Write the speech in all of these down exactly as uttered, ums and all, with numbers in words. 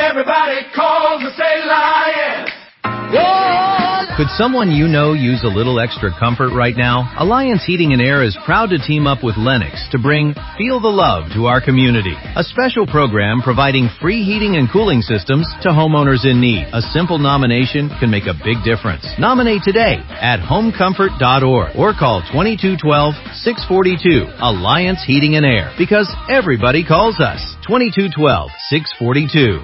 Everybody calls and say lion. Could someone you know use a little extra comfort right now? Alliance Heating and Air is proud to team up with Lennox to bring Feel the Love to our community. A special program providing free heating and cooling systems to homeowners in need. A simple nomination can make a big difference. Nominate today at home comfort dot org or call twenty-two twelve, six forty-two. Alliance Heating and Air, because everybody calls us. twenty-two twelve, six forty-two.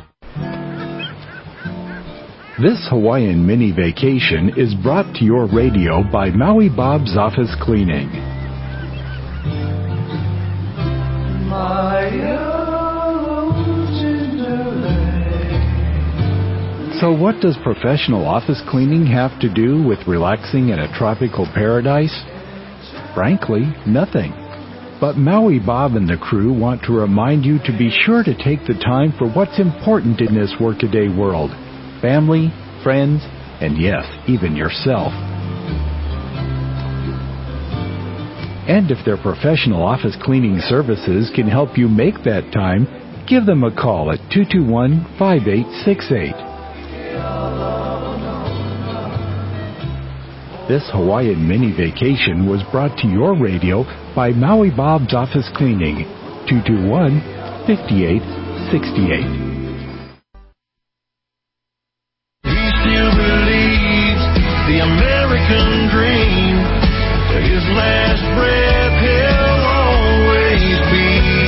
This Hawaiian mini vacation is brought to your radio by Maui Bob's Office Cleaning. So what does professional office cleaning have to do with relaxing in a tropical paradise? Frankly, nothing. But Maui Bob and the crew want to remind you to be sure to take the time for what's important in this workaday world. Family, friends, and yes, even yourself. And if their professional office cleaning services can help you make that time, give them a call at two two one, five eight six eight. This Hawaiian mini vacation was brought to your radio by Maui Bob's Office Cleaning, two two one, five eight six eight. The American dream, his last breath, he'll always be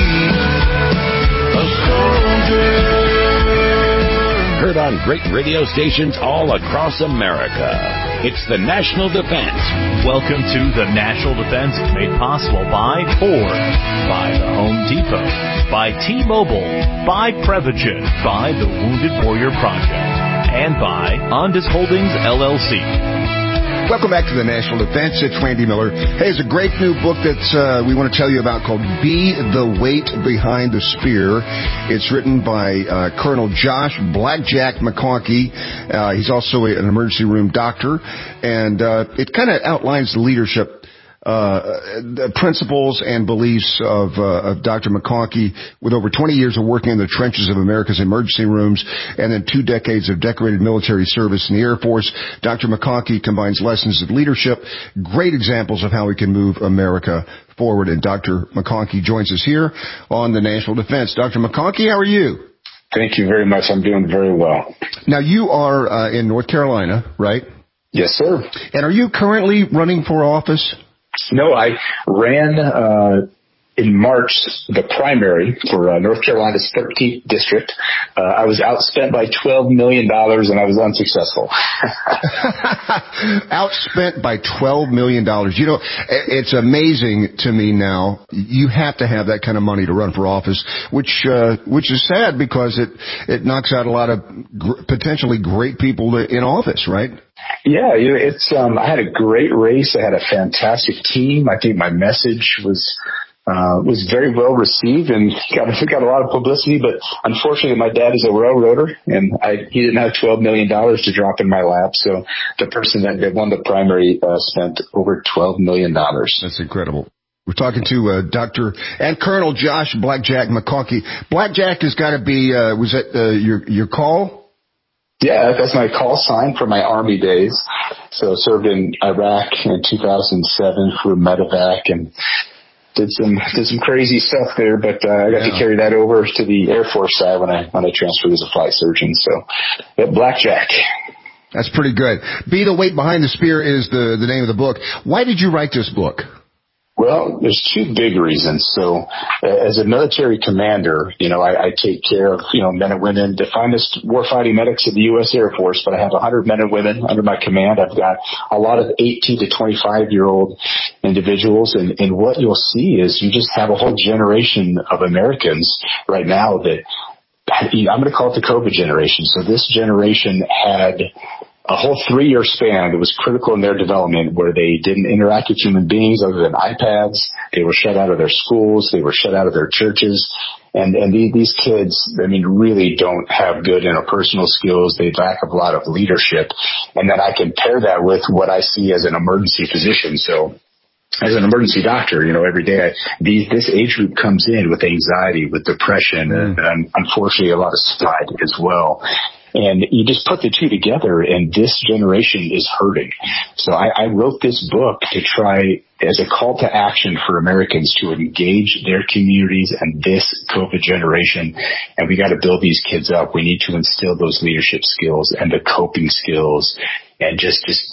a soldier. Heard on great radio stations all across America. It's the National Defense. Welcome to the National Defense, made possible by Ford, by the Home Depot, by T-Mobile, by Prevagen, by the Wounded Warrior Project, and by Ondas Holdings, L L C. Welcome back to the National Defense. It's Randy Miller. Hey, it's a great new book that uh, we want to tell you about called Be the Weight Behind the Spear. It's written by uh, Colonel Josh Blackjack McConkie. Uh, he's also a, an emergency room doctor, and uh, it kind of outlines the leadership Uh, the principles and beliefs of, uh, of Doctor McConkie, with over twenty years of working in the trenches of America's emergency rooms and then two decades of decorated military service in the Air Force. Doctor McConkie combines lessons of leadership, great examples of how we can move America forward. And Doctor McConkie joins us here on the National Defense. Doctor McConkie, how are you? Thank you very much. I'm doing very well. Now, you are uh, in North Carolina, right? Yes, sir. And are you currently running for office? No, I ran uh, in March the primary for uh, North Carolina's thirteenth district. Uh, I was outspent by twelve million dollars, and I was unsuccessful. Outspent by twelve million dollars. You know, it's amazing to me now. You have to have that kind of money to run for office, which uh, which is sad because it, it knocks out a lot of gr- potentially great people in office, right? Yeah, you know, it's. Um, I had a great race. I had a fantastic team. I think my message was uh, was very well received and got got a lot of publicity. But unfortunately, my dad is a railroader, and I, he didn't have twelve million dollars to drop in my lap. So the person that, that won the primary uh, spent over twelve million dollars. That's incredible. We're talking to uh, Doctor and Colonel Josh Blackjack McConkie. Blackjack has got to be. Uh, was that uh, your your call? Yeah, that's my call sign for my Army days. So I served in Iraq in two thousand seven through medevac and did some did some crazy stuff there, but uh, I got yeah. to carry that over to the Air Force side when I when I transferred as a flight surgeon. So, yeah, Blackjack. That's pretty good. Be the Weight Behind the Spear is the the name of the book. Why did you write this book? Well, there's two big reasons. So uh, as a military commander, you know, I, I take care of, you know, men and women, the finest warfighting medics of the U S Air Force, but I have one hundred men and women under my command. I've got a lot of eighteen to twenty-five year old individuals. And, and what you'll see is you just have a whole generation of Americans right now that I'm going to call it the COVID generation. So this generation had a whole three-year span that was critical in their development where they didn't interact with human beings other than iPads. They were shut out of their schools. They were shut out of their churches. And, and these kids, I mean, really don't have good interpersonal skills. They lack a lot of leadership. And then I can pair that with what I see as an emergency physician. So as an emergency doctor, you know, every day, I, these, this age group comes in with anxiety, with depression, mm. and, and unfortunately a lot of suicide as well. And you just put the two together, and this generation is hurting. So I, I wrote this book to try as a call to action for Americans to engage their communities and this COVID generation. And we got to build these kids up. We need to instill those leadership skills and the coping skills and just, just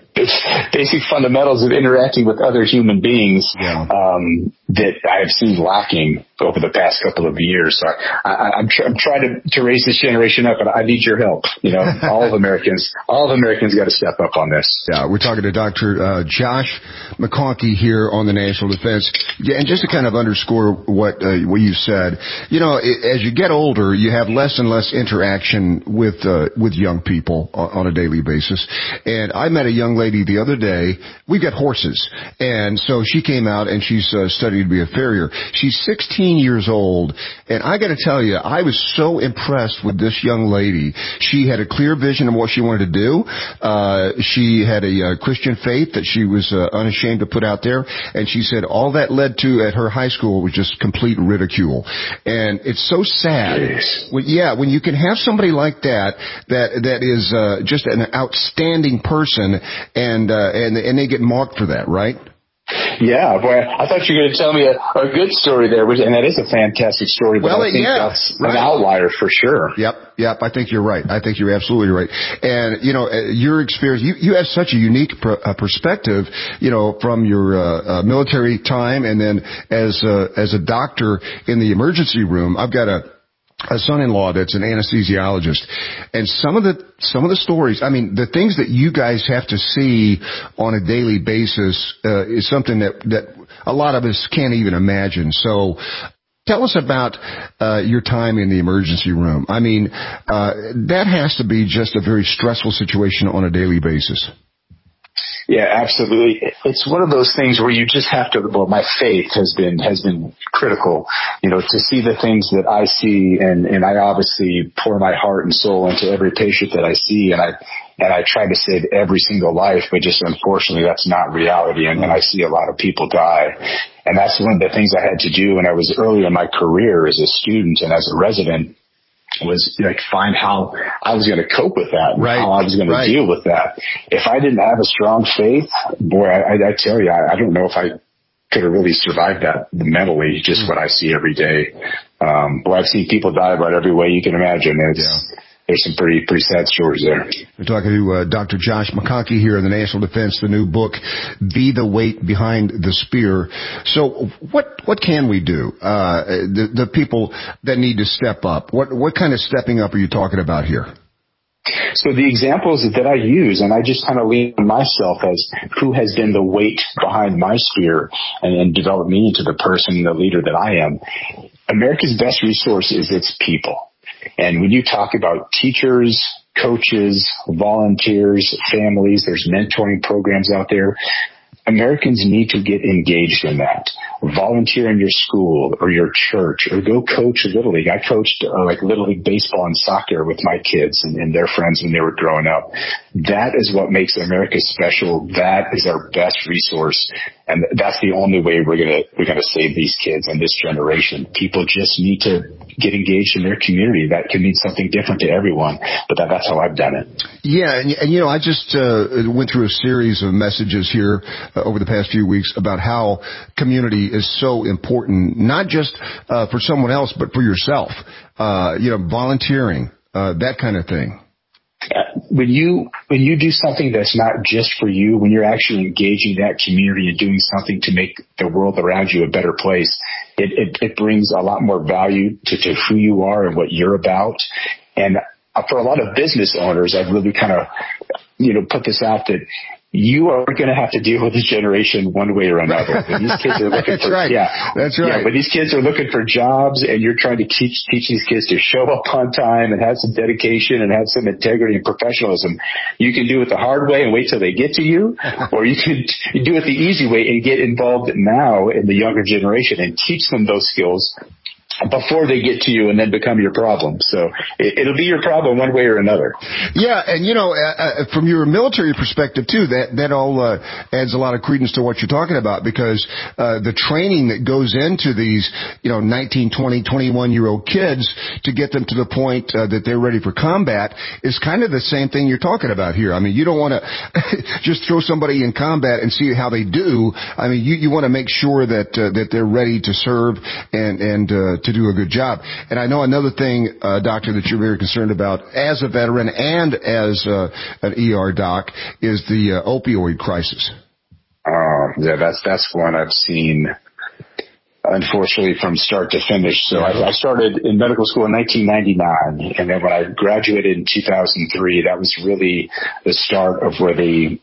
basic fundamentals of interacting with other human beings, yeah. um, that I have seen lacking over the past couple of years. So I, I, I'm, tr- I'm trying to, to raise this generation up, and I need your help. You know, all of Americans, all of Americans got to step up on this. Yeah, we're talking to Doctor Uh, Josh McConkey here on the National Defense. Yeah, and just to kind of underscore what uh, what you said, you know, it, as you get older, you have less and less interaction with uh, with young people on, on a daily basis. And I met a young lady the other day. We've got horses, and so she came out and she's uh, studied to be a farrier. She's sixteen years old, and I got to tell you, I was so impressed with this young lady. She had a clear vision of what she wanted to do. Uh, she had a uh, Christian faith that she was uh, unashamed to put out there, and she said all that led to at her high school was just complete ridicule. And it's so sad. Yes. When, yeah, when you can have somebody like that that that is uh, just an outstanding person, and uh, and and they get mocked for that, right? Yeah, boy, I thought you were going to tell me a, a good story there, which, and that is a fantastic story, but well, I think yeah, that's right. an outlier for sure. Yep, yep, I think you're right. I think you're absolutely right. And, you know, your experience, you, you have such a unique pr- uh, perspective, you know, from your uh, uh, military time, and then as uh, as a doctor in the emergency room. I've got a a son-in-law that's an anesthesiologist, and some of the some of the stories, I mean, the things that you guys have to see on a daily basis uh, is something that that a lot of us can't even imagine. So tell us about uh, your time in the emergency room. I mean, uh, that has to be just a very stressful situation on a daily basis. Yeah, absolutely. It's one of those things where you just have to, well, my faith has been, has been critical, you know, to see the things that I see, and, and I obviously pour my heart and soul into every patient that I see, and I, and I try to save every single life, but just unfortunately that's not reality, and, and I see a lot of people die. And that's one of the things I had to do when I was early in my career as a student and as a resident, was like find how I was going to cope with that, and right. how I was going right. to deal with that. If I didn't have a strong faith, boy, I, I tell you, I, I don't know if I could have really survived that mentally, just mm. what I see every day. Um, boy, I've seen people die about every way you can imagine. It's, yeah. There's some pretty pretty sad stories there. We're talking to uh, Doctor Josh McConkey here in the National Defense, the new book, Be the Weight Behind the Spear. So what what can we do? Uh, the, the people that need to step up, what what kind of stepping up are you talking about here? So the examples that I use, and I just kind of lean on myself as who has been the weight behind my spear and, and developed me into the person, the leader that I am. America's best resource is its people. And when you talk about teachers, coaches, volunteers, families, there's mentoring programs out there. Americans need to get engaged in that. Volunteer in your school or your church, or go coach Little League. I coached uh, like Little League baseball and soccer with my kids and, and their friends when they were growing up. That is what makes America special. That is our best resource. And that's the only way we're going to, we're going to save these kids and this generation. People just need to get engaged in their community. That can mean something different to everyone, but that, that's how I've done it. Yeah. And, and you know, I just uh, went through a series of messages here uh, over the past few weeks about how community is so important, not just uh, for someone else, but for yourself. Uh, you know, volunteering, uh, that kind of thing. When you when you do something that's not just for you, when you're actually engaging that community and doing something to make the world around you a better place, it, it, it brings a lot more value to, to who you are and what you're about. And for a lot of business owners, I've really kind of, you know, put this out that you are going to have to deal with this generation one way or another. When these kids are looking That's for, right. yeah, That's right. Yeah, when these kids are looking for jobs and you're trying to teach teach these kids to show up on time and have some dedication and have some integrity and professionalism, you can do it the hard way and wait till they get to you, or you can do it the easy way and get involved now in the younger generation and teach them those skills before they get to you and then become your problem. So it, it'll be your problem one way or another. Yeah, and you know, uh, from your military perspective too, that that all uh, adds a lot of credence to what you're talking about, because uh, the training that goes into these, you know, nineteen, twenty, twenty-one year old kids to get them to the point uh, that they're ready for combat is kind of the same thing you're talking about here. I mean, you don't want to just throw somebody in combat and see how they do. I mean, you you want to make sure that uh, that they're ready to serve and and uh, to do a good job. And I know another thing, uh, Doctor, that you're very concerned about as a veteran and as uh, an E R doc is the uh, opioid crisis. Oh, yeah, that's that's one I've seen, unfortunately, from start to finish. So I, I started in medical school in nineteen ninety-nine, and then when I graduated in two thousand three, that was really the start of where the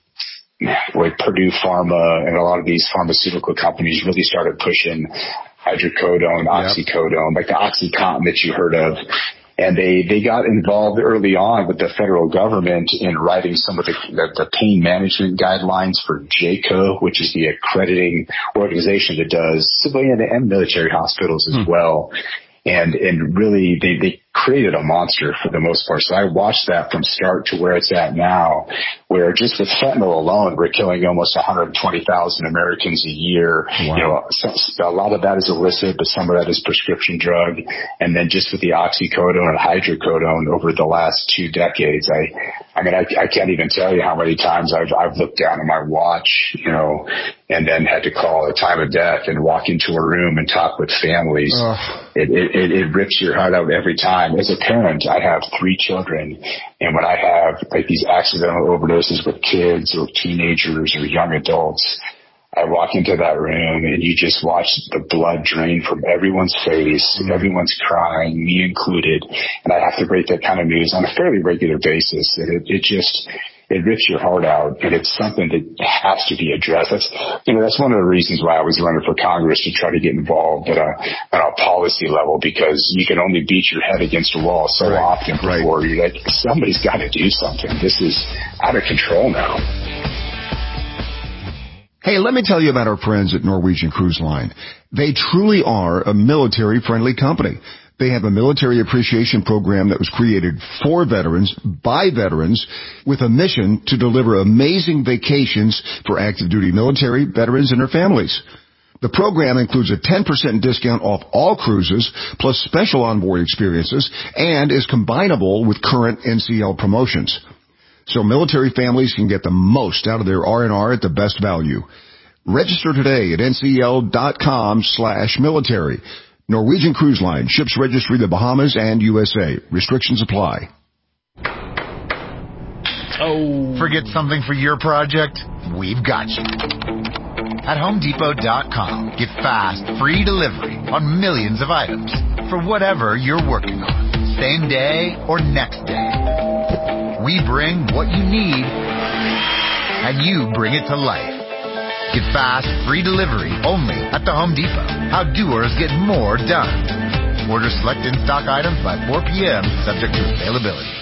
where Purdue Pharma and a lot of these pharmaceutical companies really started pushing hydrocodone, oxycodone, yep. like the OxyContin that you heard of. And they, they got involved early on with the federal government in writing some of the, the, the pain management guidelines for J C O, which is the accrediting organization that does civilian and military hospitals as hmm. well. And, and really they, they created a monster for the most part. So I watched that from start to where it's at now, where just with fentanyl alone, we're killing almost one hundred twenty thousand Americans a year. Wow. You know, so, a lot of that is illicit, but some of that is prescription drug. And then just with the oxycodone and hydrocodone over the last two decades, I, I mean, I, I can't even tell you how many times I've, I've looked down at my watch, you know, and then had to call a time of death and walk into a room and talk with families. Ugh. It, it, it rips your heart out every time. As a parent, I have three children, and when I have like these accidental overdoses with kids or teenagers or young adults, I walk into that room and you just watch the blood drain from everyone's face. Mm-hmm. Everyone's crying, me included, and I have to break that kind of news on a fairly regular basis. And it, it just it rips your heart out, and it's something that has to be addressed. That's, you know, that's one of the reasons why I was running for Congress, to try to get involved at a, at a policy level, because you can only beat your head against a wall so right. often before right. you're like, somebody's got to do something. This is out of control now. Hey, let me tell you about our friends at Norwegian Cruise Line. They truly are a military-friendly company. They have a military appreciation program that was created for veterans, by veterans, with a mission to deliver amazing vacations for active duty military, veterans, and their families. The program includes a ten percent discount off all cruises, plus special onboard experiences, and is combinable with current N C L promotions. So military families can get the most out of their R and R at the best value. Register today at ncl.com slash military. Norwegian Cruise Line, ships registry the Bahamas and U S A. Restrictions apply. Oh. Forget something for your project? We've got you. At home depot dot com, get fast, free delivery on millions of items for whatever you're working on, same day or next day. We bring what you need, and you bring it to life. Get fast, free delivery only at the Home Depot. How doers get more done. Order select in-stock items by four p.m., subject to availability.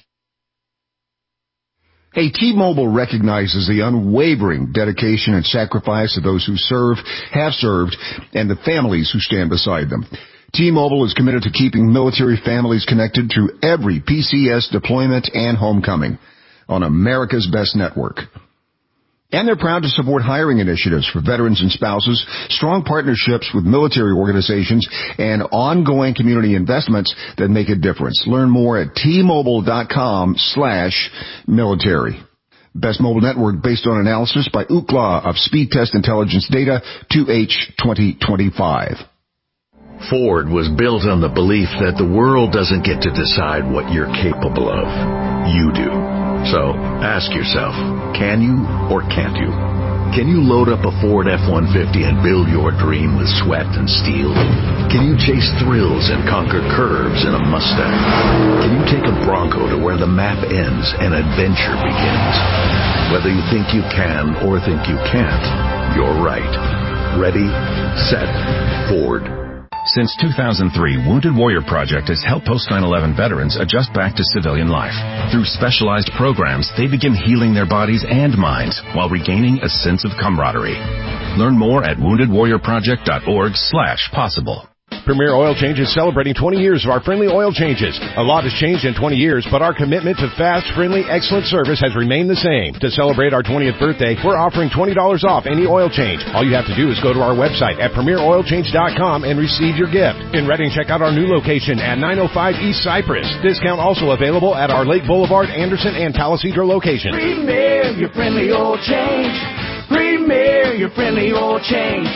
Hey, T-Mobile recognizes the unwavering dedication and sacrifice of those who serve, have served, and the families who stand beside them. T-Mobile is committed to keeping military families connected through every P C S deployment and homecoming on America's best network. And they're proud to support hiring initiatives for veterans and spouses, strong partnerships with military organizations, and ongoing community investments that make a difference. Learn more at T-Mobile.com slash military. Best mobile network based on analysis by Ookla of Speed Test Intelligence Data, two H twenty twenty-five. Ford was built on the belief that the world doesn't get to decide what you're capable of. You do. So, ask yourself, can you or can't you? Can you load up a Ford F one fifty and build your dream with sweat and steel? Can you chase thrills and conquer curves in a Mustang? Can you take a Bronco to where the map ends and adventure begins? Whether you think you can or think you can't, you're right. Ready, set, Ford. Since two thousand three, Wounded Warrior Project has helped post nine eleven veterans adjust back to civilian life. Through specialized programs, they begin healing their bodies and minds while regaining a sense of camaraderie. Learn more at wounded warrior project dot org slash possible. Premier Oil Change is celebrating twenty years of our friendly oil changes. A lot has changed in twenty years, but our commitment to fast, friendly, excellent service has remained the same. To celebrate our twentieth birthday, we're offering twenty dollars off any oil change. All you have to do is go to our website at premier oil change dot com and receive your gift. In Redding, check out our new location at nine oh five East Cypress. Discount also available at our Lake Boulevard, Anderson, and Palisadro locations. Premier, your friendly oil change. Premier, your friendly oil change.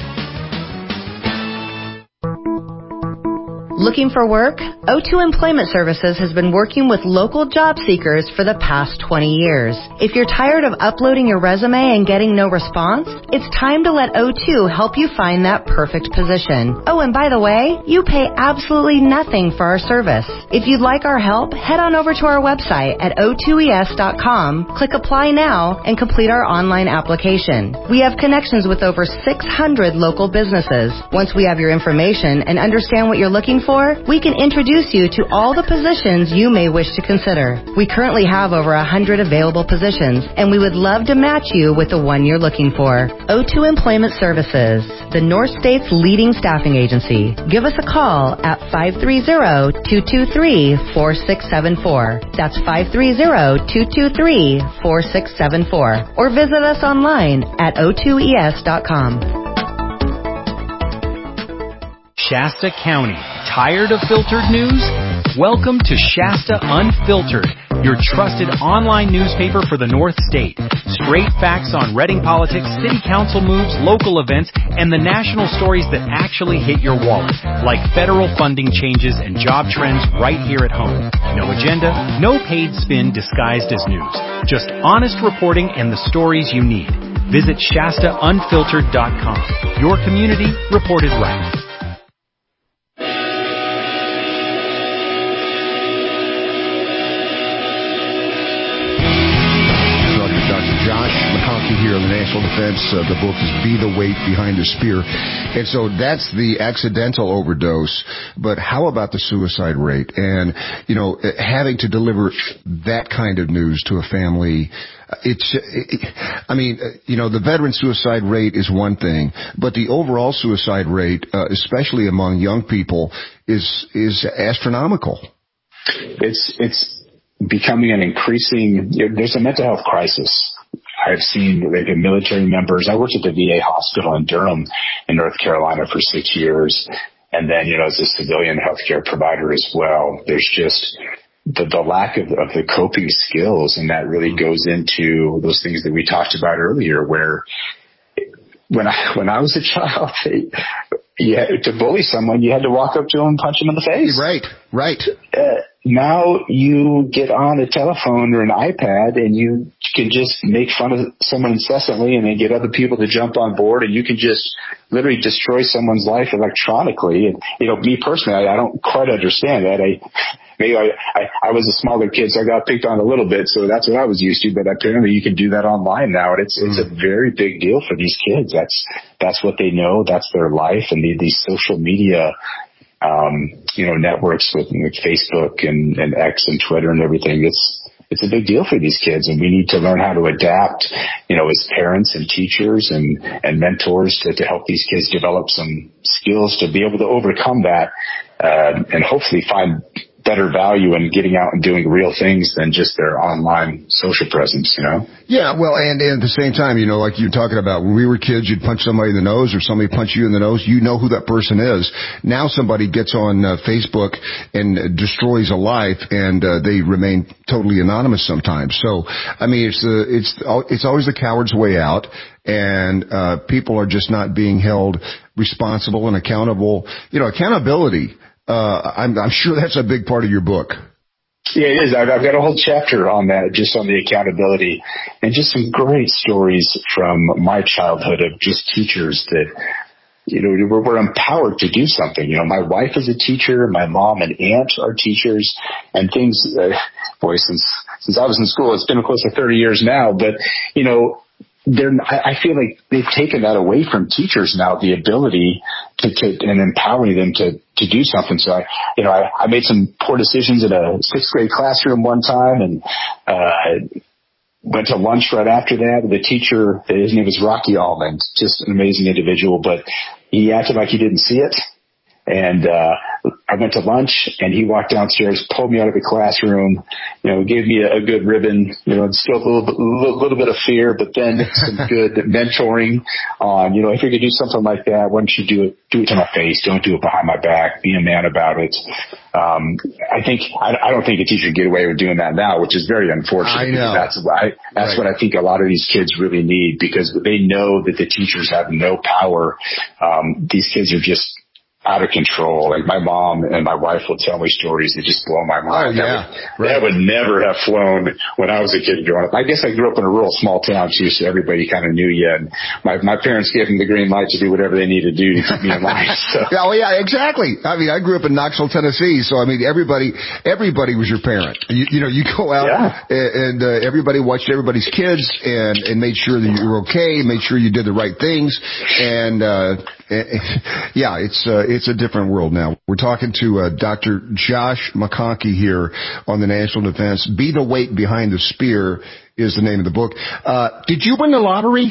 Looking for work? O two Employment Services has been working with local job seekers for the past twenty years. If you're tired of uploading your resume and getting no response, it's time to let O two help you find that perfect position. Oh, and by the way, you pay absolutely nothing for our service. If you'd like our help, head on over to our website at O two E S dot com, click Apply Now, and complete our online application. We have connections with over six hundred local businesses. Once we have your information and understand what you're looking for, we can introduce you to all the positions you may wish to consider. We currently have over one hundred available positions, and we would love to match you with the one you're looking for. O two Employment Services, the North State's leading staffing agency. Give us a call at five three zero, two two three, four six seven four. That's five three zero, two two three, four six seven four. Or visit us online at O two E S dot com. Shasta County. Tired of filtered news? Welcome to Shasta Unfiltered, your trusted online newspaper for the North State. Straight facts on Reading politics, city council moves, local events, and the national stories that actually hit your wallet, like federal funding changes and job trends right here at home. No agenda, no paid spin disguised as news. Just honest reporting and the stories you need. Visit Shasta Unfiltered dot com. Your community reported right. Josh McConkey here on the National Defense. Uh, the book is Be the Weight Behind the Spear. And so that's the accidental overdose. But how about the suicide rate? And, you know, having to deliver that kind of news to a family, it's, it, I mean, you know, the veteran suicide rate is one thing, but the overall suicide rate, uh, especially among young people, is, is astronomical. It's, it's becoming an increasing, there's a mental health crisis. I've seen like military members. I worked at the V A hospital in Durham in North Carolina for six years. And then, you know, as a civilian healthcare provider as well, there's just the, the lack of, of the coping skills. And that really goes into those things that we talked about earlier, where when I, when I was a child, yeah, to bully someone, you had to walk up to them and punch them in the face. Right, right. Uh, now you get on a telephone or an iPad and you can just make fun of someone incessantly and then get other people to jump on board, and you can just literally destroy someone's life electronically. And, you know, me personally, I, I don't quite understand that. I, maybe I, I, I was a smaller kid, so I got picked on a little bit. So that's what I was used to. But apparently you can do that online now. And it's, mm. it's a very big deal for these kids. That's, that's what they know. That's their life. And the, these social media Um, you know, networks with, with Facebook and, and X and Twitter and everything. It's, it's a big deal for these kids, and we need to learn how to adapt, you know, as parents and teachers and, and mentors to, to help these kids develop some skills to be able to overcome that, uh, and hopefully find better value in getting out and doing real things than just their online social presence, you know? Yeah, well, and, and at the same time, you know, like you're talking about, when we were kids, you'd punch somebody in the nose or somebody punch you in the nose. You know who that person is. Now somebody gets on uh, Facebook and destroys a life, and uh, they remain totally anonymous sometimes. So, I mean, it's the, it's, it's always the coward's way out. And, uh, people are just not being held responsible and accountable. You know, accountability. Uh, I'm, I'm sure that's a big part of your book. Yeah, it is. I've, I've got a whole chapter on that, just on the accountability, and just some great stories from my childhood of just teachers that, you know, we're, we're empowered to do something. You know, my wife is a teacher, my mom and aunt are teachers, and things, uh, boy, since, since I was in school, it's been close to thirty years now, but, you know, They're, I feel like they've taken that away from teachers now, the ability to, to and empowering them to, to do something. So I, you know, I, I made some poor decisions in a sixth grade classroom one time, and, uh, went to lunch right after that. The teacher, his name was Rocky Almond, just an amazing individual, but he acted like he didn't see it. And, uh, I went to lunch and he walked downstairs, pulled me out of the classroom, you know, gave me a, a good ribbon, you know, instilled a little bit, little, little bit of fear, but then some good mentoring on, you know, if you could do something like that, why don't you do it, do it to my face? Don't do it behind my back. Be a man about it. Um, I think, I, I don't think a teacher can get away with doing that now, which is very unfortunate. I know. That's, I, that's right. what I think a lot of these kids really need, because they know that the teachers have no power. Um, these kids are just out of control. Like my mom and my wife will tell me stories that just blow my mind. Oh, yeah. That would, right. that would never have flown when I was a kid growing up. I guess I grew up in a rural small town too, so everybody kind of knew you. And my, my parents gave them the green light to do whatever they needed to do to keep me in line. So. Oh yeah, exactly. I mean, I grew up in Knoxville, Tennessee, so I mean, everybody, everybody was your parent. You, you know, you go out yeah. and, and uh, everybody watched everybody's kids and, and made sure that you were okay, made sure you did the right things, and uh, yeah, it's uh, it's a different world now. We're talking to uh, Doctor Josh McConkey here on the National Defense. Be the Weight Behind the Spear is the name of the book. Uh, did you win the lottery?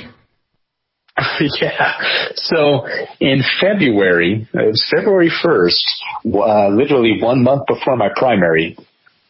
Yeah. So in February, it was February first, uh, literally one month before my primary,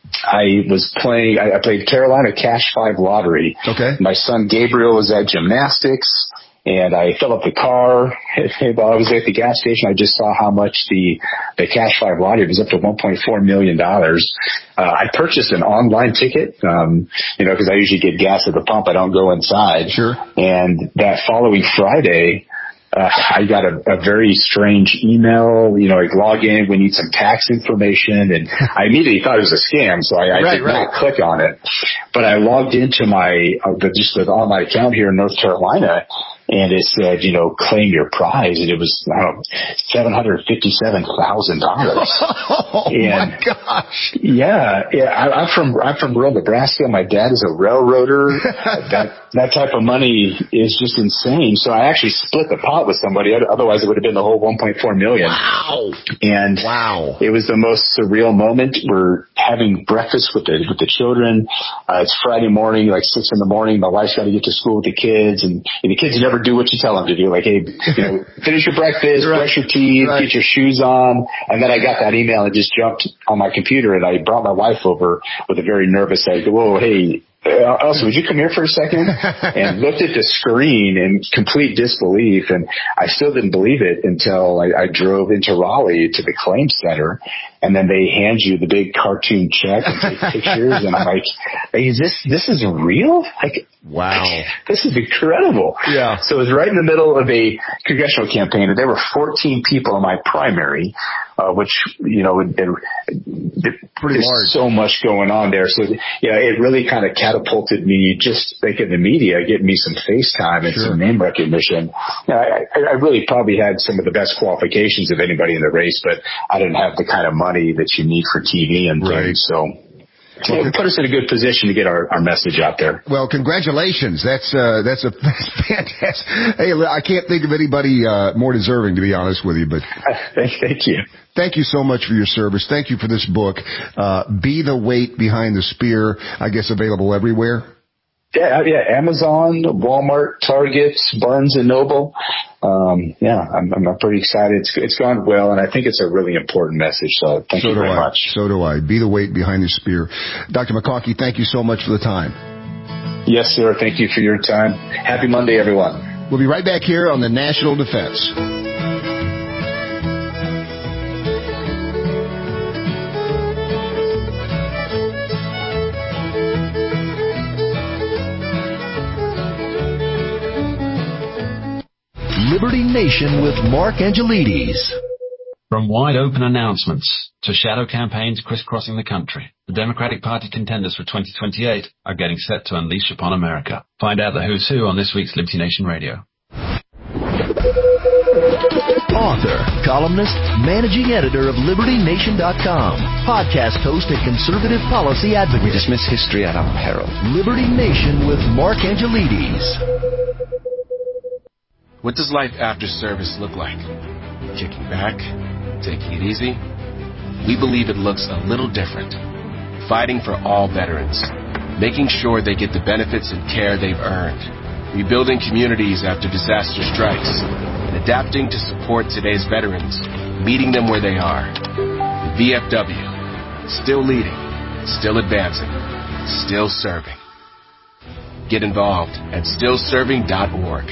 I was playing, I played Carolina Cash Five Lottery. Okay. My son Gabriel was at gymnastics. And I filled up the car. While I was at the gas station, I just saw how much the, the Cash Five lottery was, up to one point four million dollars. Uh, I purchased an online ticket, um, you know, because I usually get gas at the pump. I don't go inside. Sure. And that following Friday, uh, I got a, a very strange email, you know, like log in, we need some tax information. And I immediately thought it was a scam, so I, I right, did right. not click on it. But I logged into my, uh, the, just the online account here in North Carolina, and it said, you know, claim your prize, and it was, I don't know, seven hundred fifty-seven thousand dollars. Oh and, my gosh! Yeah, yeah. I, I'm from I'm from rural Nebraska. My dad is a railroader. that that type of money is just insane. So I actually split the pot with somebody. Otherwise, it would have been the whole one point four million. Wow! And wow, it was the most surreal moment. We're having breakfast with the with the children. Uh, it's Friday morning, like six in the morning. My wife's got to get to school with the kids, and, and the kids never do what you tell them to do. Like, hey, you know, finish your breakfast, right. brush your teeth, right. get your shoes on. And then I got that email and just jumped on my computer, and I brought my wife over with a very nervous, like, whoa, hey, Uh, Elsa, would you come here for a second? And looked at the screen in complete disbelief, and I still didn't believe it until I, I drove into Raleigh to the claim center, and then they hand you the big cartoon check and take pictures, and I'm like, hey, is this this is real? Like, wow, this is incredible. Yeah. So it was right in the middle of a congressional campaign, and there were fourteen people in my primary, uh, which, you know, it, it, it, pretty there's large. So much going on there. So, yeah, it really kind of catapulted me, just like in the media, getting me some FaceTime and sure. some name recognition. You know, I, I really probably had some of the best qualifications of anybody in the race, but I didn't have the kind of money that you need for T V and right. things. So well, it put us in a good position to get our, our message out there. Well, congratulations. That's, uh, that's a, that's fantastic. Hey, I can't think of anybody, uh, more deserving, to be honest with you, but. thank, thank you. Thank you so much for your service. Thank you for this book. Uh, Be the Weight Behind the Spear. I guess available everywhere. Yeah, yeah, Amazon, Walmart, Target, Barnes and Noble. Um, yeah, I'm, I'm pretty excited. It's, it's gone well, and I think it's a really important message. So thank so you very I. much. So do I. Be the Weight Behind the Spear. Doctor McConkey, thank you so much for the time. Yes, sir. Thank you for your time. Happy Monday, everyone. We'll be right back here on the National Defense. Liberty Nation with Mark Angelides. From wide-open announcements to shadow campaigns crisscrossing the country, the Democratic Party contenders for twenty twenty-eight are getting set to unleash upon America. Find out the who's who on this week's Liberty Nation Radio. Author, columnist, managing editor of Liberty Nation dot com, podcast host and conservative policy advocate. We dismiss history at our peril. Liberty Nation with Mark Angelides. What does life after service look like? Kicking back? Taking it easy? We believe it looks a little different. Fighting for all veterans. Making sure they get the benefits and care they've earned. Rebuilding communities after disaster strikes. And adapting to support today's veterans, meeting them where they are. V F W, still leading, still advancing, still serving. Get involved at still serving dot org.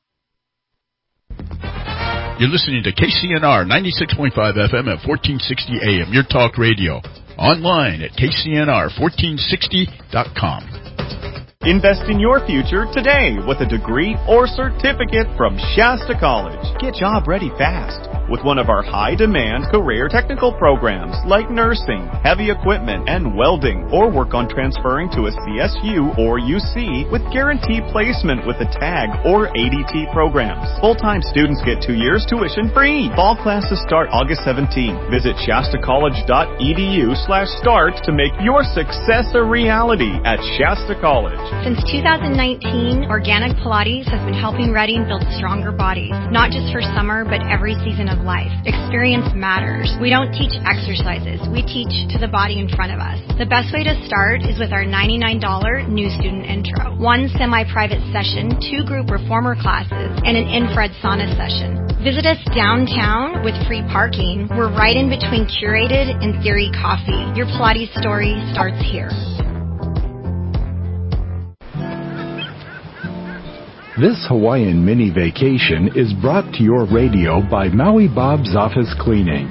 You're listening to K C N R ninety-six point five F M at fourteen sixty A M, your talk radio. Online at K C N R fourteen sixty dot com. Invest in your future today with a degree or certificate from Shasta College. Get job ready fast with one of our high-demand career technical programs like nursing, heavy equipment, and welding, or work on transferring to a C S U or U C with guaranteed placement with the TAG or A D T programs. Full-time students get two years tuition free. Fall classes start August seventeenth. Visit shastacollege.edu slash start to make your success a reality at Shasta College. Since two thousand nineteen, Organic Pilates has been helping Reading build stronger bodies, not just for summer, but every season of life. Experience matters. We don't teach exercises. We teach to the body in front of us. The best way to start is with our ninety-nine dollars new student intro. One semi-private session, two group reformer classes, and an infrared sauna session. Visit us downtown with free parking. We're right in between Curated and Theory Coffee. Your Pilates story starts here. This Hawaiian mini vacation is brought to your radio by Maui Bob's Office Cleaning.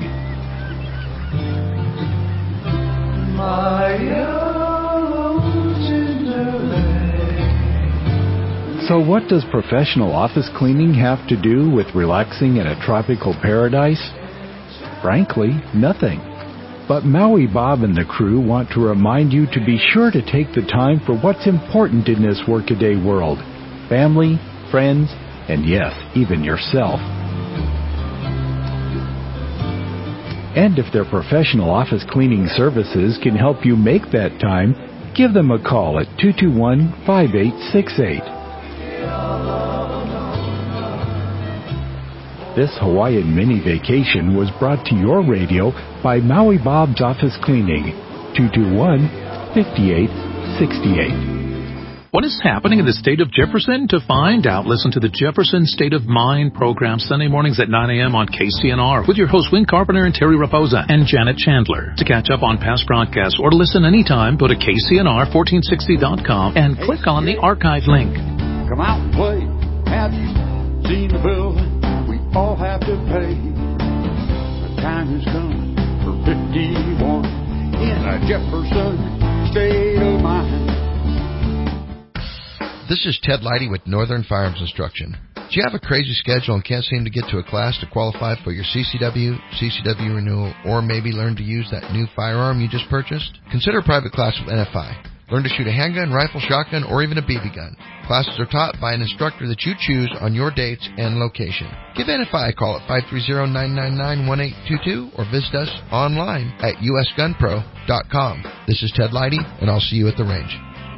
So what does professional office cleaning have to do with relaxing in a tropical paradise? Frankly, nothing. But Maui Bob and the crew want to remind you to be sure to take the time for what's important in this workaday world. Family, friends, and yes, even yourself. And if their professional office cleaning services can help you make that time, give them a call at two two one, five eight six eight. This Hawaiian mini vacation was brought to your radio by Maui Bob's Office Cleaning, two two one, five eight six eight. What is happening in the state of Jefferson? To find out, listen to the Jefferson State of Mind program Sunday mornings at nine a.m. on K C N R with your hosts Win Carpenter and Terry Raposa and Janet Chandler. To catch up on past broadcasts or to listen anytime, go to K C N R fourteen sixty dot com and click on the archive link. Come out and play. Have you seen the building we all have to pay? The time has come for fifty-one in a Jefferson State of Mind. This is Ted Leidy with Northern Firearms Instruction. Do you have a crazy schedule and can't seem to get to a class to qualify for your C C W, C C W renewal, or maybe learn to use that new firearm you just purchased? Consider a private class with N F I. Learn to shoot a handgun, rifle, shotgun, or even a B B gun. Classes are taught by an instructor that you choose on your dates and location. Give N F I a call at five three zero, nine nine nine, one eight two two or visit us online at U S gun pro dot com. This is Ted Leidy, and I'll see you at the range.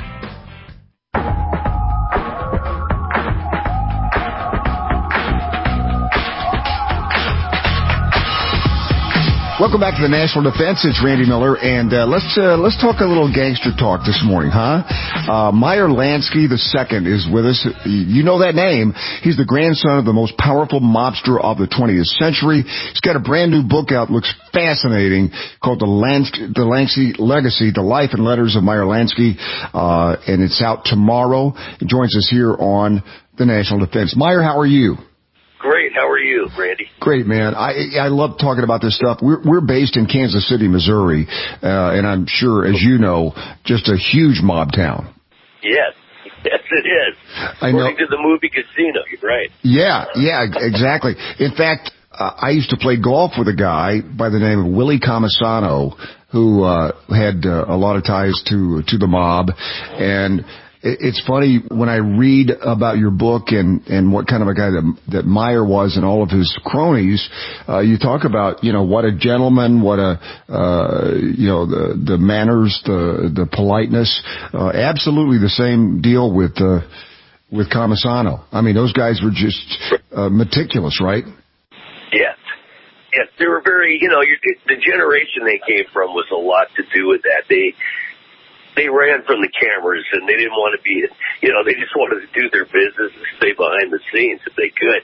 Welcome back to the National Defense. It's Randy Miller, and uh, let's uh, let's talk a little gangster talk this morning, huh? Uh, Meyer Lansky the Second is with us. You know that name. He's the grandson of the most powerful mobster of the twentieth century. He's got a brand new book out, looks fascinating, called The Lansky, the Lansky Legacy: The Life and Letters of Meyer Lansky, uh, and it's out tomorrow. He joins us here on the National Defense. Meyer, how are you? Great. How are you, Randy? Great, man. I I love talking about this stuff. We're we're based in Kansas City, Missouri, uh, and I'm sure, as you know, just a huge mob town. Yes, yes, it is. I know. According to the movie Casino, you're right. Yeah, yeah, exactly. In fact, uh, I used to play golf with a guy by the name of Willie Comisano, who uh, had uh, a lot of ties to to the mob, and it's funny when I read about your book and, and what kind of a guy that, that Meyer was and all of his cronies. Uh, you talk about, you know, what a gentleman, what a, uh, you know, the, the manners, the, the politeness. Uh, absolutely the same deal with, uh, with Comisano. I mean, those guys were just, uh, meticulous, right? Yes. Yes. They were very, you know, the generation they came from was a lot to do with that. They, They ran from the cameras, and they didn't want to be, you know, they just wanted to do their business and stay behind the scenes if they could.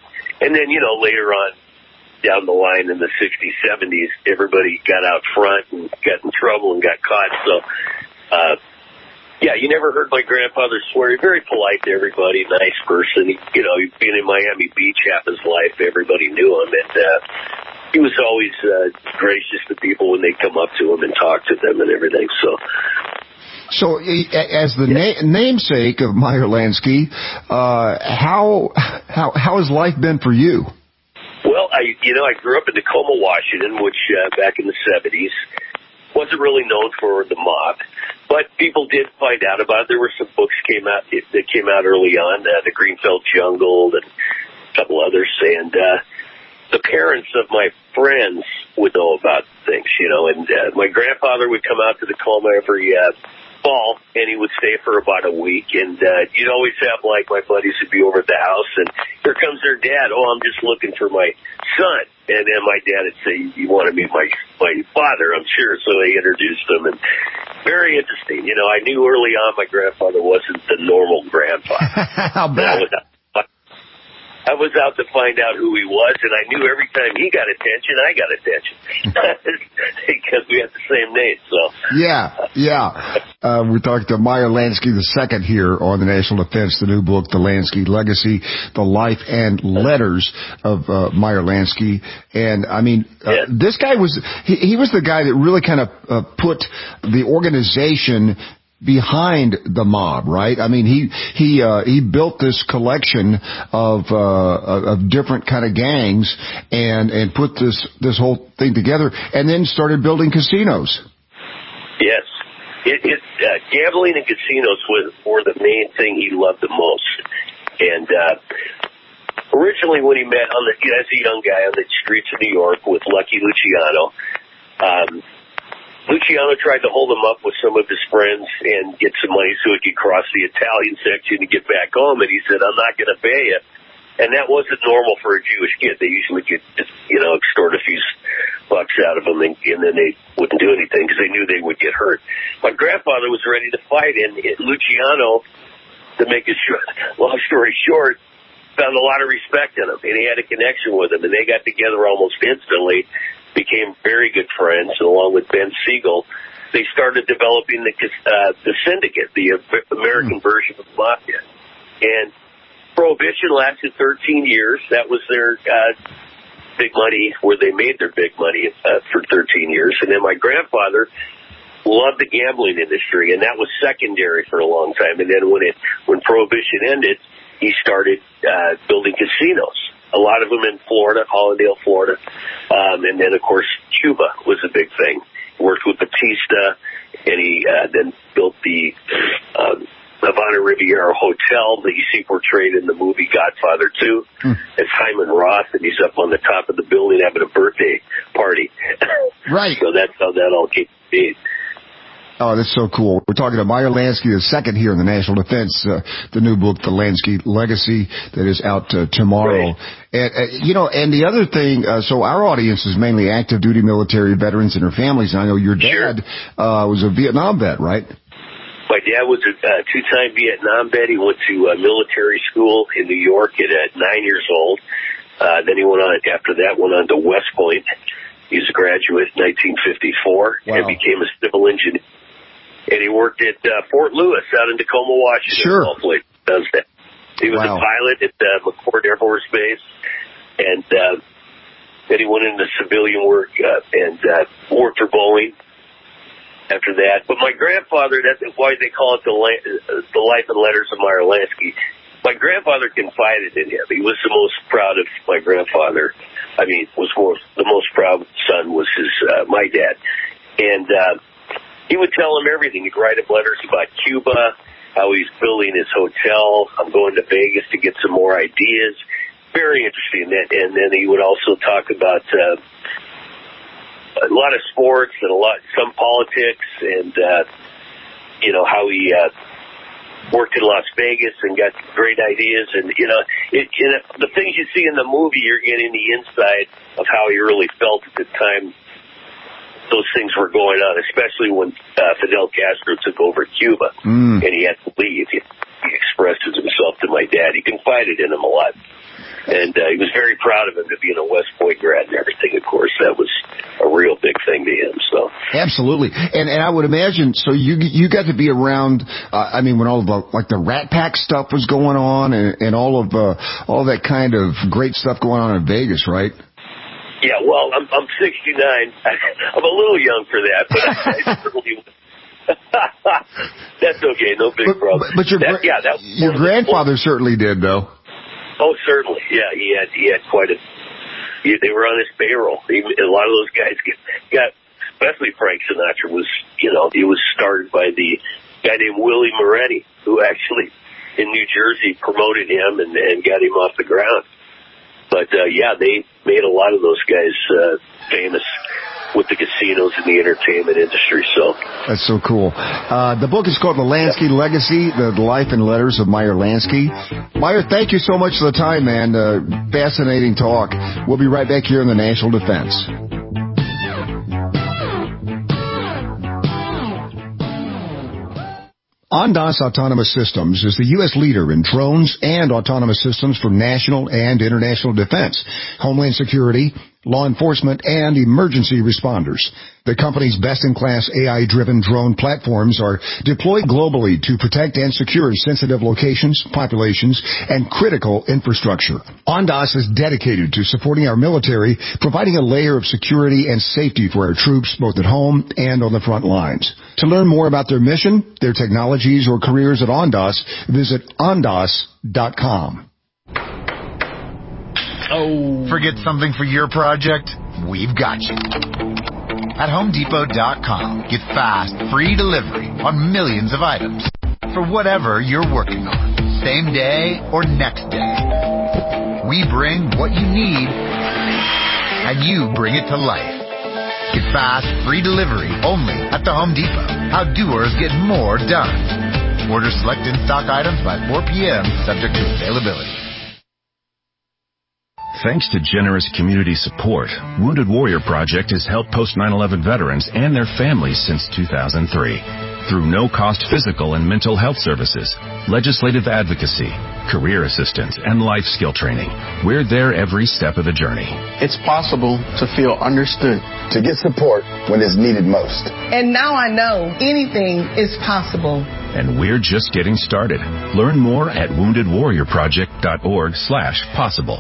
And then, you know, later on down the line in the sixties, seventies, everybody got out front and got in trouble and got caught. So, uh, yeah, you never heard my grandfather swear. He's very polite to everybody, nice person. He, you know, he'd been in Miami Beach half his life. Everybody knew him. And, uh, he was always, uh, gracious to people when they come up to him and talk to them and everything. So, So, as the na- namesake of Meyer Lansky, uh, how how how has life been for you? Well, I you know I grew up in Tacoma, Washington, which uh, back in the seventies wasn't really known for the mob, but people did find out about it. There were some books came out that came out early on, uh, the Greenfield Jungle and a couple others, and uh, the parents of my friends would know about things, you know. And uh, my grandfather would come out to Tacoma every uh, fall, and he would stay for about a week, and uh, you'd always have, like, my buddies would be over at the house, and here comes their dad. Oh, I'm just looking for my son. And then my dad would say, you want to meet my my father, I'm sure. So they introduced him, and very interesting. You know, I knew early on my grandfather wasn't the normal grandfather. I'll bet. I was out to find out who he was, and I knew every time he got attention, I got attention. Because we had the same name, so. Yeah, yeah. Uh, we're talking to Meyer Lansky the second here on the National Defense, the new book, The Lansky Legacy, The Life and Letters of uh, Meyer Lansky. And, I mean, uh, yeah. this guy was, he, he was the guy that really kind of uh, put the organization behind the mob, right? I mean, he he uh, he built this collection of uh, of different kind of gangs and and put this this whole thing together, and then started building casinos. Yes, it, it uh, gambling and casinos was were the main thing he loved the most. And uh, originally, when he met on the as a young guy on the streets of New York with Lucky Luciano. Um, Luciano tried to hold him up with some of his friends and get some money so he could cross the Italian section to get back home. And he said, I'm not going to pay you. And that wasn't normal for a Jewish kid. They usually get, you know, extort a few bucks out of them, and, and then they wouldn't do anything because they knew they would get hurt. My grandfather was ready to fight, and Luciano, to make a short, long story short, found a lot of respect in him, and he had a connection with him, and they got together almost instantly. Became very good friends, and along with Ben Siegel, they started developing the uh, the syndicate, the American mm. version of the mafia. And Prohibition lasted thirteen years. That was their uh, big money, where they made their big money uh, for thirteen years. And then my grandfather loved the gambling industry, and that was secondary for a long time. And then when it when Prohibition ended, he started uh, building casinos. A lot of them in Florida, Hollandale, Florida. Um, and then, of course, Cuba was a big thing. He worked with Batista, and he uh, then built the um, Havana Riviera Hotel that you see portrayed in the movie Godfather two. Hmm. It's Hyman Roth, and he's up on the top of the building having a birthday party. Right. So that's how that all came to be. Oh, that's so cool. We're talking to Meyer Lansky the second here in the National Defense, uh, the new book, The Lansky Legacy, that is out uh, tomorrow. Right. And, uh, you know, and the other thing, uh, so our audience is mainly active duty military veterans and their families. And I know your dad sure. uh, was a Vietnam vet, right? My dad was a uh, two-time Vietnam vet. He went to uh, military school in New York at uh, nine years old. Uh, then he went on, after that, went on to West Point. He was a graduate in nineteen fifty-four wow. and became a civil engineer. And he worked at uh, Fort Lewis out in Tacoma, Washington. Sure. Hopefully does that. He was wow. a pilot at uh, McChord Air Force Base, and uh, then he went into civilian work uh, and uh, worked for Boeing after that. But my grandfather, that's why they call it the, la- the Life and Letters of Meyer Lansky. My grandfather confided in him. He was the most proud of my grandfather. I mean, was more, the most proud son was his uh, my dad. And uh he would tell him everything. He'd write him letters about Cuba, how he's building his hotel. I'm going to Vegas to get some more ideas. Very interesting. And then he would also talk about uh, a lot of sports and a lot, some politics, and uh, you know how he uh, worked in Las Vegas and got great ideas. And you know, it, you know, the things you see in the movie, you're getting the inside of how he really felt at the time those things were going on, especially when uh, Fidel Castro took over Cuba, mm. and he had to leave. He, he expressed himself to my dad. He confided in him a lot. And uh, he was very proud of him to being a West Point grad and everything. Of course, that was a real big thing to him. So absolutely, and and I would imagine. So you you got to be around. Uh, I mean, when all of the like the Rat Pack stuff was going on, and, and all of uh, all that kind of great stuff going on in Vegas, right? Yeah. Well, I'm I'm sixty-nine. I'm a little young for that, but I, I certainly. That's okay. No big but, problem. But your that, yeah, that your grandfather certainly did, though. Oh, certainly. Yeah, he had he had quite a. He, they were on his payroll. He, a lot of those guys get, got, especially Frank Sinatra was, you know, he was started by the guy named Willie Moretti, who actually in New Jersey promoted him and, and got him off the ground. But uh, yeah, they made a lot of those guys uh, famous with the casinos and the entertainment industry. So that's so cool. Uh, the book is called The Lansky yeah. Legacy, the Life and Letters of Meyer Lansky. Meyer, thank you so much for the time, man. Uh, fascinating talk. We'll be right back here in the National Defense. Ondas Autonomous Systems is the U S leader in drones and autonomous systems for national and international defense, homeland security, law enforcement, and emergency responders. The company's best-in-class A I-driven drone platforms are deployed globally to protect and secure sensitive locations, populations, and critical infrastructure. Ondas is dedicated to supporting our military, providing a layer of security and safety for our troops both at home and on the front lines. To learn more about their mission, their technologies, or careers at Ondas, visit ondas dot com. Oh. Forget something for your project? We've got you. At home depot dot com, get fast, free delivery on millions of items for whatever you're working on, same day or next day. We bring what you need, and you bring it to life. Get fast, free delivery only at the Home Depot. How doers get more done. Order select in-stock items by four p.m., subject to availability. Thanks to generous community support, Wounded Warrior Project has helped post nine eleven veterans and their families since two thousand three. Through no-cost physical and mental health services, legislative advocacy, career assistance, and life skill training, we're there every step of the journey. It's possible to feel understood, to get support when it's needed most. And now I know anything is possible. And we're just getting started. Learn more at wounded warrior project dot org slash possible.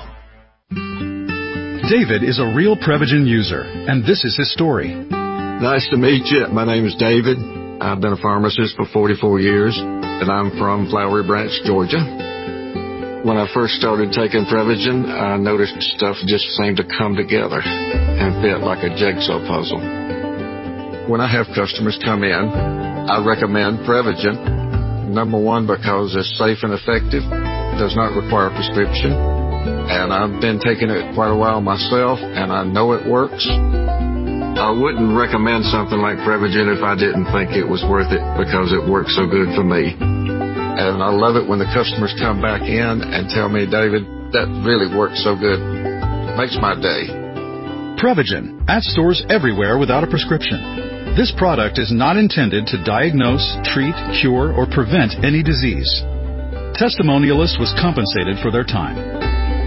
David is a real Prevagen user, and this is his story. Nice to meet you. My name is David. I've been a pharmacist for forty-four years, and I'm from Flowery Branch, Georgia. When I first started taking Prevagen, I noticed stuff just seemed to come together and fit like a jigsaw puzzle. When I have customers come in, I recommend Prevagen. Number one, because it's safe and effective, does not require a prescription. And I've been taking it quite a while myself, and I know it works. I wouldn't recommend something like Prevagen if I didn't think it was worth it, because it works so good for me. And I love it when the customers come back in and tell me, David, that really works so good. It makes my day. Prevagen, at stores everywhere without a prescription. This product is not intended to diagnose, treat, cure, or prevent any disease. Testimonialists was compensated for their time.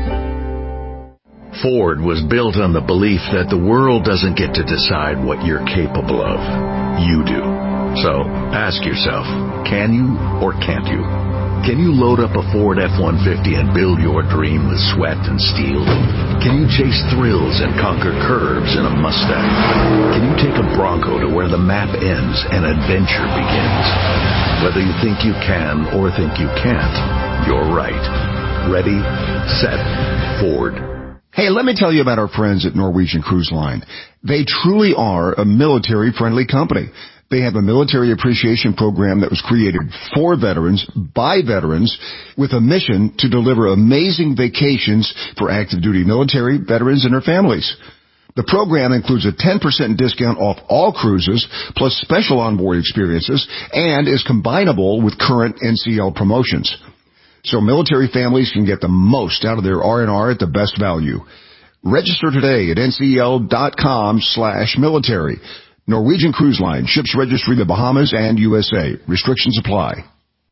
Ford was built on the belief that the world doesn't get to decide what you're capable of. You do. So, ask yourself, can you or can't you? Can you load up a Ford F one fifty and build your dream with sweat and steel? Can you chase thrills and conquer curves in a Mustang? Can you take a Bronco to where the map ends and adventure begins? Whether you think you can or think you can't, you're right. Ready, set, Ford. Hey, let me tell you about our friends at Norwegian Cruise Line. They truly are a military-friendly company. They have a military appreciation program that was created for veterans, by veterans, with a mission to deliver amazing vacations for active duty military, veterans, and their families. The program includes a ten percent discount off all cruises, plus special onboard experiences, and is combinable with current N C L promotions. So military families can get the most out of their R and R at the best value. Register today at ncl.com slash military. Norwegian Cruise Line, ships registry the Bahamas and U S A. Restrictions apply.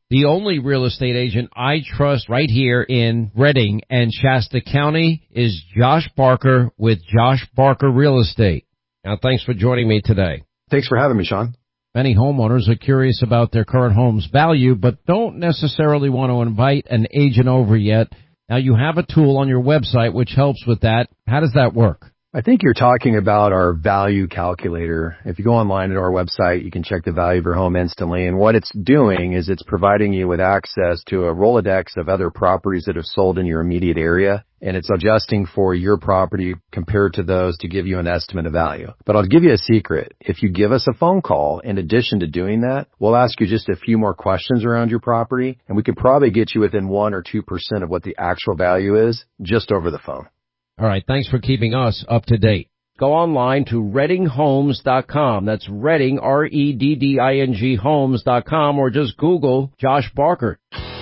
The only real estate agent I trust right here in Redding and Shasta County is Josh Barker with Josh Barker Real Estate. Now, thanks for joining me today. Thanks for having me, Sean. Many homeowners are curious about their current home's value, but don't necessarily want to invite an agent over yet. Now, you have a tool on your website which helps with that. How does that work? I think you're talking about our value calculator. If you go online to our website, you can check the value of your home instantly. And what it's doing is it's providing you with access to a Rolodex of other properties that have sold in your immediate area. And it's adjusting for your property compared to those to give you an estimate of value. But I'll give you a secret. If you give us a phone call, in addition to doing that, we'll ask you just a few more questions around your property, and we could probably get you within one or two percent of what the actual value is just over the phone. All right, thanks for keeping us up to date. Go online to redding homes dot com. That's Redding, R E D D I N G homes dot com, or just Google Josh Barker.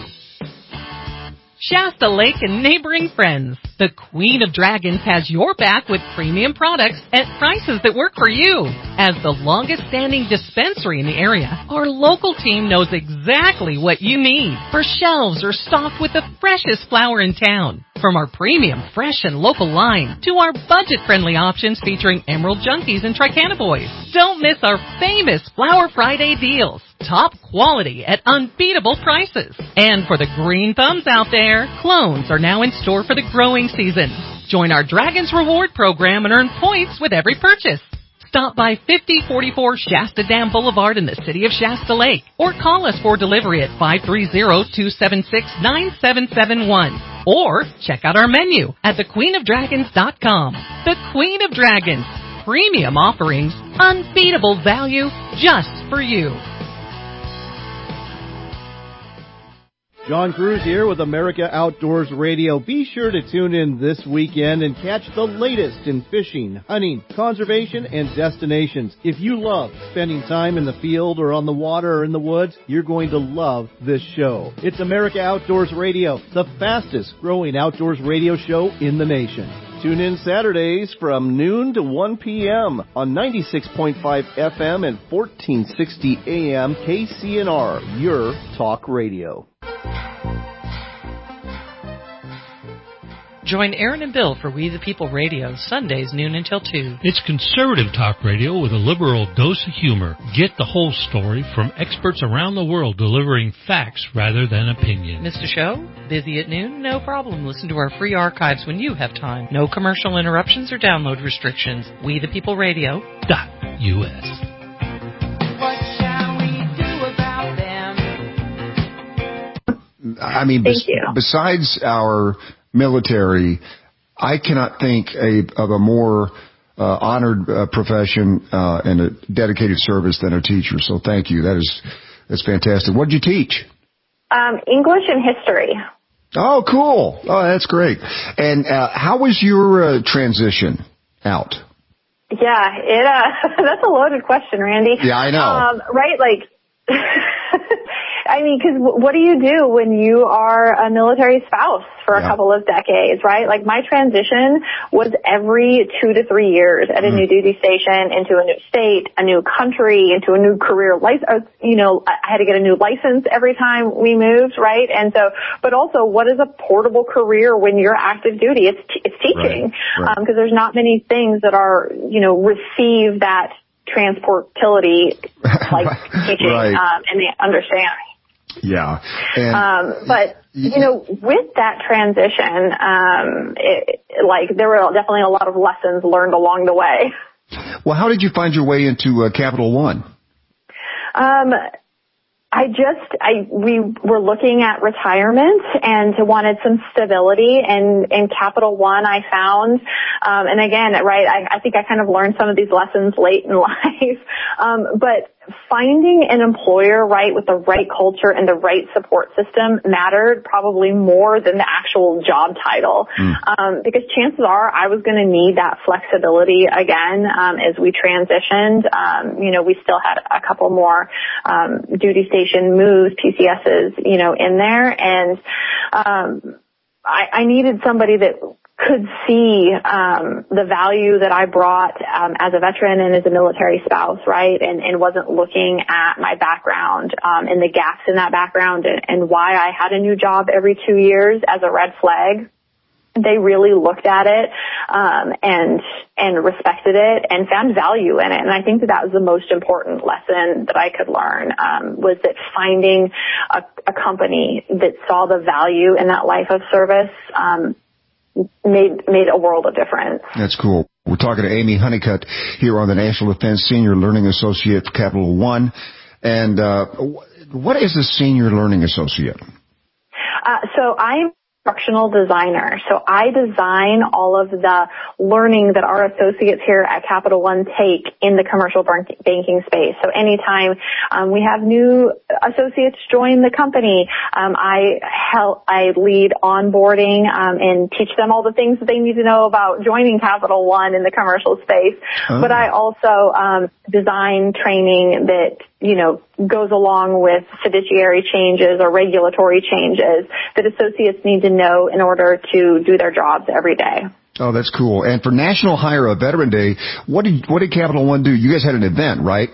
Shasta Lake and neighboring friends. The Queen of Dragons has your back with premium products at prices that work for you. As the longest standing dispensary in the area, our local team knows exactly what you need. Our shelves are stocked with the freshest flower in town. From our premium, fresh, and local line to our budget-friendly options featuring Emerald Junkies and Tricannabinoids. Don't miss our famous Flower Friday deals. Top quality at unbeatable prices. And for the green thumbs out there, clones are now in store for the growing season. Join our Dragons Reward program and earn points with every purchase. Stop by fifty forty-four Shasta Dam Boulevard in the city of Shasta Lake, or call us for delivery at five three zero, two seven six, nine seven seven one. Or check out our menu at the queen of dragons dot com. The Queen of Dragons. Premium offerings, unbeatable value, just for you. John Cruz here with America Outdoors Radio. Be sure to tune in this weekend and catch the latest in fishing, hunting, conservation, and destinations. If you love spending time in the field or on the water or in the woods, you're going to love this show. It's America Outdoors Radio, the fastest growing outdoors radio show in the nation. Tune in Saturdays from noon to one p.m. on ninety-six point five F M and fourteen sixty A M K C N R, your talk radio. Join Aaron and Bill for We the People Radio, Sundays noon until two. It's conservative talk radio with a liberal dose of humor. Get the whole story from experts around the world delivering facts rather than opinion. Missed a show? Busy at noon? No problem. Listen to our free archives when you have time. No commercial interruptions or download restrictions. We the People Radio dot U S. I mean, bes- besides our military, I cannot think a, of a more uh, honored uh, profession uh, and a dedicated service than a teacher. So thank you. That is that's fantastic. What did you teach? Um, English and history. Oh, cool. Oh, that's great. And uh, how was your uh, transition out? Yeah, it. Uh, that's a loaded question, Randy. Yeah, I know. Um, right, like. I mean, because what do you do when you are a military spouse for a yeah. couple of decades, right? Like my transition was every two to three years at a mm. new duty station, into a new state, a new country, into a new career license. You know, I had to get a new license every time we moved, right? And so, but also, what is a portable career when you're active duty? It's it's teaching, because right. right. um, there's not many things that are, you know, receive that transportility like teaching right. um, and the understanding. Yeah. And um, but, you know, with that transition, um, it, like, there were definitely a lot of lessons learned along the way. Well, how did you find your way into uh, Capital One? Um, I just, I, we were looking at retirement and wanted some stability, and in Capital One I found, um, and again, right, I, I think I kind of learned some of these lessons late in life, um, but finding an employer, right, with the right culture and the right support system mattered probably more than the actual job title. Mm. Um, because chances are I was going to need that flexibility again, um, as we transitioned. Um, you know, we still had a couple more, um, duty station moves, P C S's, you know, in there. And, um, I, I needed somebody that could see um, the value that I brought um, as a veteran and as a military spouse, right, and, and wasn't looking at my background um, and the gaps in that background and, and why I had a new job every two years as a red flag. They really looked at it um, and and respected it and found value in it. And I think that that was the most important lesson that I could learn um, was that finding a, a company that saw the value in that life of service um, made made a world of difference. That's cool. We're talking to Amy Honeycutt here on the National Defense Senior Learning Associate for Capital One. And uh, what is a Senior Learning Associate? Uh, so I'm instructional designer. So I design all of the learning that our associates here at Capital One take in the commercial banking space. So anytime um, we have new associates join the company, um, I help, I lead onboarding um, and teach them all the things that they need to know about joining Capital One in the commercial space. Oh. But I also um, design training that, you know, goes along with fiduciary changes or regulatory changes that associates need to know in order to do their jobs every day. Oh, that's cool. And for National Hire a Veteran Day, what did what did Capital One do? You guys had an event, right?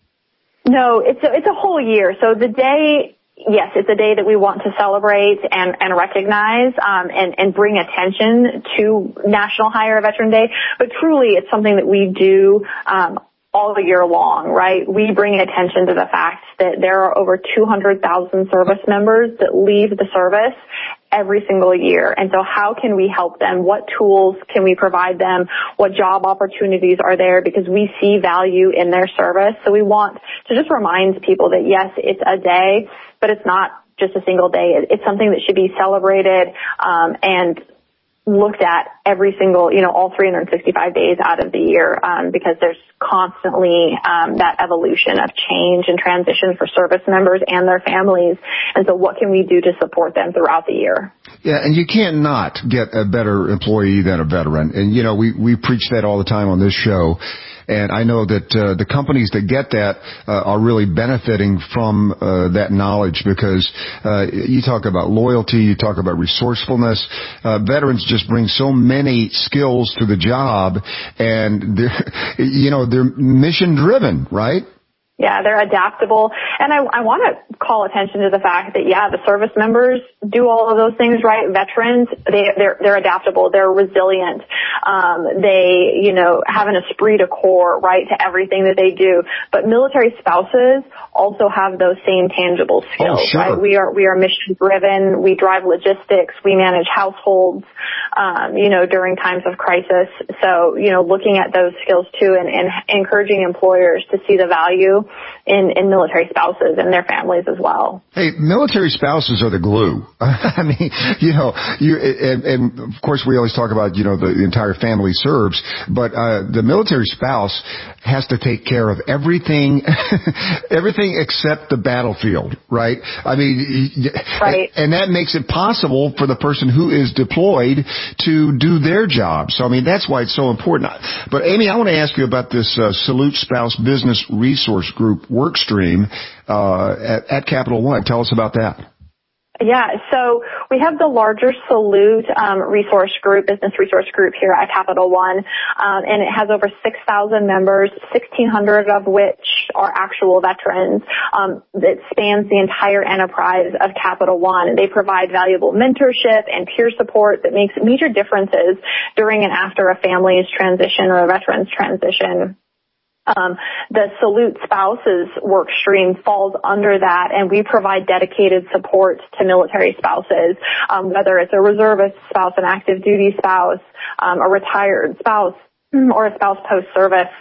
No, it's a, it's a whole year. So the day, yes, it's a day that we want to celebrate and, and recognize um, and, and bring attention to National Hire a Veteran Day. But truly, it's something that we do um, all year long, right? We bring attention to the fact that there are over two hundred thousand service members that leave the service every single year. And so how can we help them? What tools can we provide them? What job opportunities are there? Because we see value in their service. So we want to just remind people that yes, it's a day, but it's not just a single day. It's something that should be celebrated um, and looked at every single, you know, all three hundred sixty-five days out of the year, um, because there's constantly um, that evolution of change and transition for service members and their families. And so what can we do to support them throughout the year? Yeah, and you can't not get a better employee than a veteran. And, you know, we, we preach that all the time on this show. And I know that uh, the companies that get that uh, are really benefiting from uh, that knowledge because uh, you talk about loyalty, you talk about resourcefulness. Uh, veterans just bring so many skills to the job, and they're, you know, they're mission driven, right? Yeah, they're adaptable. And I, I want to call attention to the fact that, yeah, the service members do all of those things, right? Veterans, they, they're, they're adaptable. They're resilient. Um, they, you know, have an esprit de corps, right, to everything that they do. But military spouses also have those same tangible skills, oh, sure. right? We are, we are mission driven. We drive logistics. We manage households, um, you know, during times of crisis. So, you know, looking at those skills too and, and encouraging employers to see the value In, in military spouses and their families as well. Hey, military spouses are the glue. I mean, you know, you and, and of course we always talk about, you know, the, the entire family serves, but uh, the military spouse has to take care of everything, everything except the battlefield, right? I mean, right. And that makes it possible for the person who is deployed to do their job. So, I mean, that's why it's so important. But Amy, I want to ask you about this uh, Salute Spouse Business Resource Group work stream uh, at, at Capital One. Tell us about that. Yeah, so we have the larger Salute um, resource group, business resource group here at Capital One, um, and it has over six thousand members, sixteen hundred of which are actual veterans. Um, that spans the entire enterprise of Capital One. They provide valuable mentorship and peer support that makes major differences during and after a family's transition or a veteran's transition. Um, the Salute Spouses work stream falls under that, and we provide dedicated support to military spouses, um, whether it's a reservist spouse, an active duty spouse, um, a retired spouse, or a spouse post-service.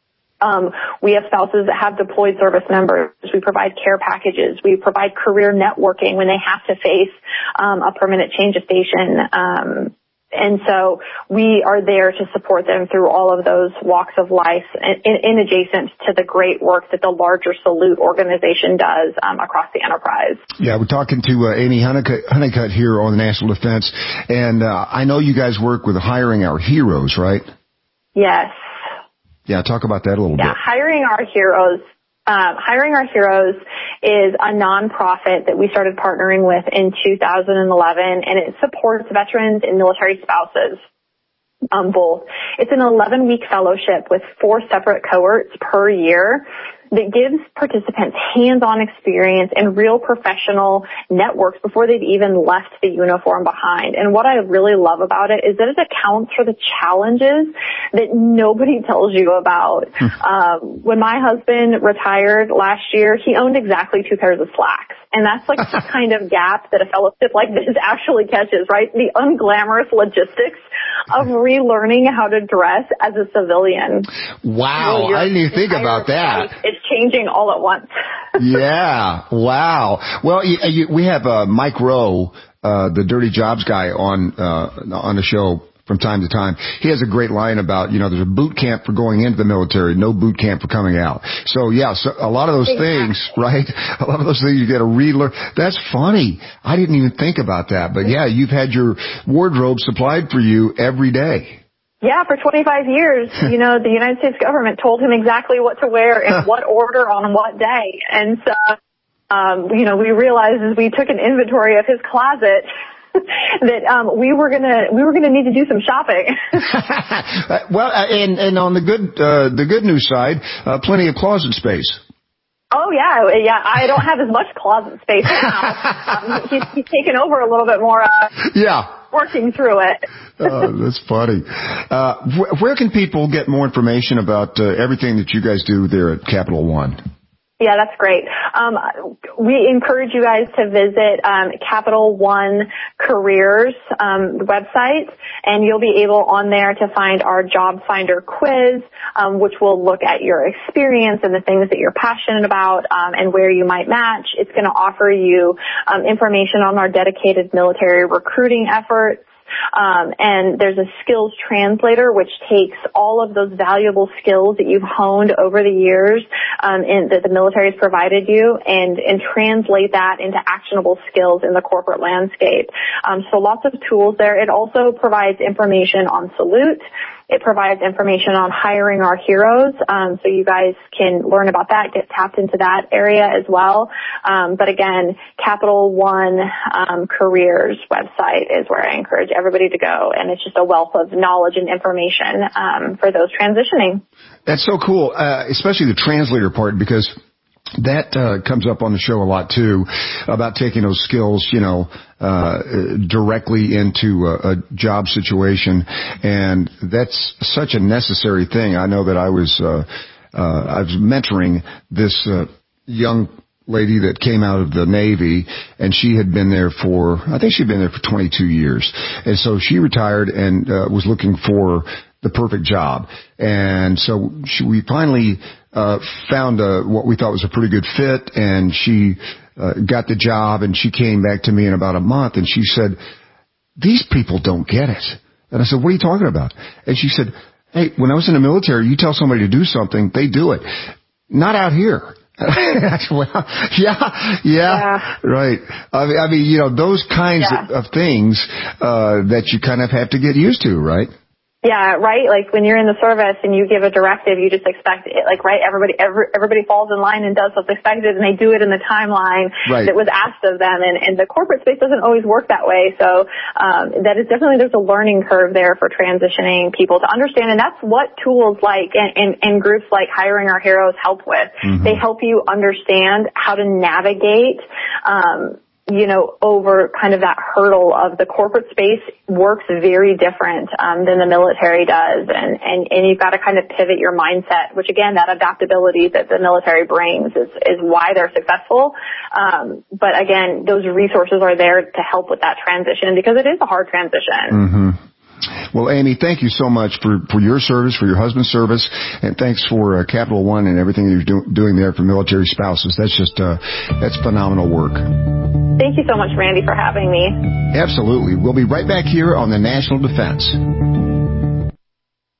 Um, we have spouses that have deployed service members. We provide care packages. We provide career networking when they have to face um, a permanent change of station. Um, And so we are there to support them through all of those walks of life in, in adjacent to the great work that the larger Salute organization does um, across the enterprise. Yeah, we're talking to uh, Amy Honeycutt, Honeycutt here on the National Defense. And uh, I know you guys work with Hiring Our Heroes, right? Yes. Yeah, talk about that a little yeah, bit. Hiring Our Heroes. Um, Hiring Our Heroes is a nonprofit that we started partnering with in two thousand eleven, and it supports veterans and military spouses um, both. It's an eleven-week fellowship with four separate cohorts per year that gives participants hands-on experience and real professional networks before they've even left the uniform behind. And what I really love about it is that it accounts for the challenges that nobody tells you about. um, when my husband retired last year, he owned exactly two pairs of slacks. And that's like the kind of gap that a fellowship like this actually catches, right? The unglamorous logistics of relearning how to dress as a civilian. Wow, well, I didn't even think about that. It's changing all at once. Yeah, wow. Well, you, you, we have uh, Mike Rowe, uh, the Dirty Jobs guy, on uh, on the show from time to time. He has a great line about, you know, there's a boot camp for going into the military, no boot camp for coming out. So, yeah, so a lot of those exactly. things, right? A lot of those things you got to relearn. That's funny. I didn't even think about that. But, yeah, you've had your wardrobe supplied for you every day. Yeah, for twenty-five years, you know, the United States government told him exactly what to wear in what order on what day. And so, um, you know, we realized as we took an inventory of his closet that um, we were gonna we were gonna need to do some shopping. Well, and and on the good uh, the good news side, uh, plenty of closet space. Oh yeah, yeah. I don't have as much closet space now. um, he's, he's taken over a little bit more. Uh, yeah. Working through it. Oh, that's funny. Uh, wh- where can people get more information about uh, everything that you guys do there at Capital One? Yeah, that's great. Um, we encourage you guys to visit um, Capital One Careers um, website, and you'll be able on there to find our Job Finder quiz, um, which will look at your experience and the things that you're passionate about um, and where you might match. It's going to offer you um, information on our dedicated military recruiting efforts. Um, and there's a skills translator which takes all of those valuable skills that you've honed over the years um, in, that the military has provided you and, and translate that into actionable skills in the corporate landscape. Um, so lots of tools there. It also provides information on Salute. It provides information on hiring our heroes, um, so you guys can learn about that, get tapped into that area as well. Um, but again, Capital One um, Careers website is where I encourage everybody to go, and it's just a wealth of knowledge and information um, for those transitioning. That's so cool, uh, especially the translator part, because that uh, comes up on the show a lot too, about taking those skills, you know, uh, directly into a, a job situation, and that's such a necessary thing. I know that I was, uh, uh, I was mentoring this uh, young lady that came out of the Navy, and she had been there for, I think she'd been there for twenty-two years, and so she retired and uh, was looking for the perfect job, and so she, we finally uh found a, what we thought was a pretty good fit, and she uh, got the job, and she came back to me in about a month, and she said, these people don't get it. And I said, what are you talking about? And she said, hey, when I was in the military, you tell somebody to do something, they do it. Not out here. Well, yeah, yeah, yeah, right. I mean, I mean, you know, those kinds yeah. of, of things uh that you kind of have to get used to, right? Yeah, right. Like when you're in the service and you give a directive, you just expect it. Like, right, everybody, every, everybody falls in line and does what's expected, and they do it in the timeline right. that was asked of them. And, and the corporate space doesn't always work that way. So um, that is definitely, there's a learning curve there for transitioning people to understand, and that's what tools like and, and, and groups like Hiring Our Heroes help with. Mm-hmm. They help you understand how to navigate. Um, you know, over kind of that hurdle of the corporate space works very different um, than the military does. And, and, and you've got to kind of pivot your mindset, which again, that adaptability that the military brings is, is why they're successful. Um, but again, those resources are there to help with that transition because it is a hard transition. Mm-hmm. Well, Amy, thank you so much for, for your service, for your husband's service, and thanks for uh, Capital One and everything you're do- doing there for military spouses. That's just, uh, that's phenomenal work. Thank you so much, Randy, for having me. Absolutely. We'll be right back here on the National Defense.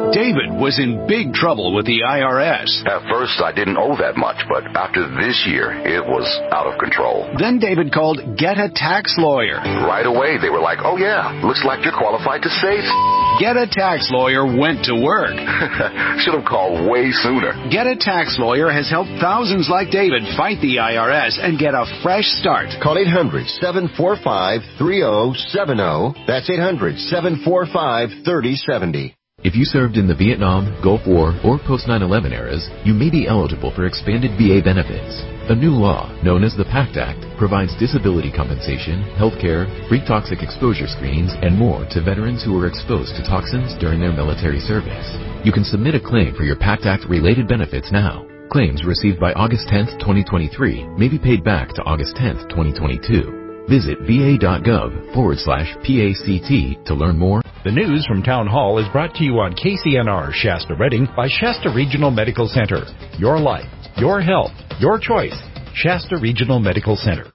David was in big trouble with the I R S. At first, I didn't owe that much, but after this year, it was out of control. Then David called Get a Tax Lawyer. Right away, they were like, oh yeah, looks like you're qualified to save. Get a Tax Lawyer went to work. Should have called way sooner. Get a Tax Lawyer has helped thousands like David fight the I R S and get a fresh start. Call eight hundred, seven four five, three oh seven oh. That's eight hundred, seven four five, three oh seven oh. If you served in the Vietnam, Gulf War, or post nine eleven eras, you may be eligible for expanded V A benefits. A new law, known as the PACT Act, provides disability compensation, health care, free toxic exposure screenings, and more to veterans who were exposed to toxins during their military service. You can submit a claim for your PACT Act-related benefits now. Claims received by August tenth, twenty twenty-three may be paid back to August tenth, twenty twenty-two. Visit va.gov forward slash PACT to learn more. The news from Town Hall is brought to you on K C N R Shasta Redding by Shasta Regional Medical Center. Your life, your health, your choice. Shasta Regional Medical Center.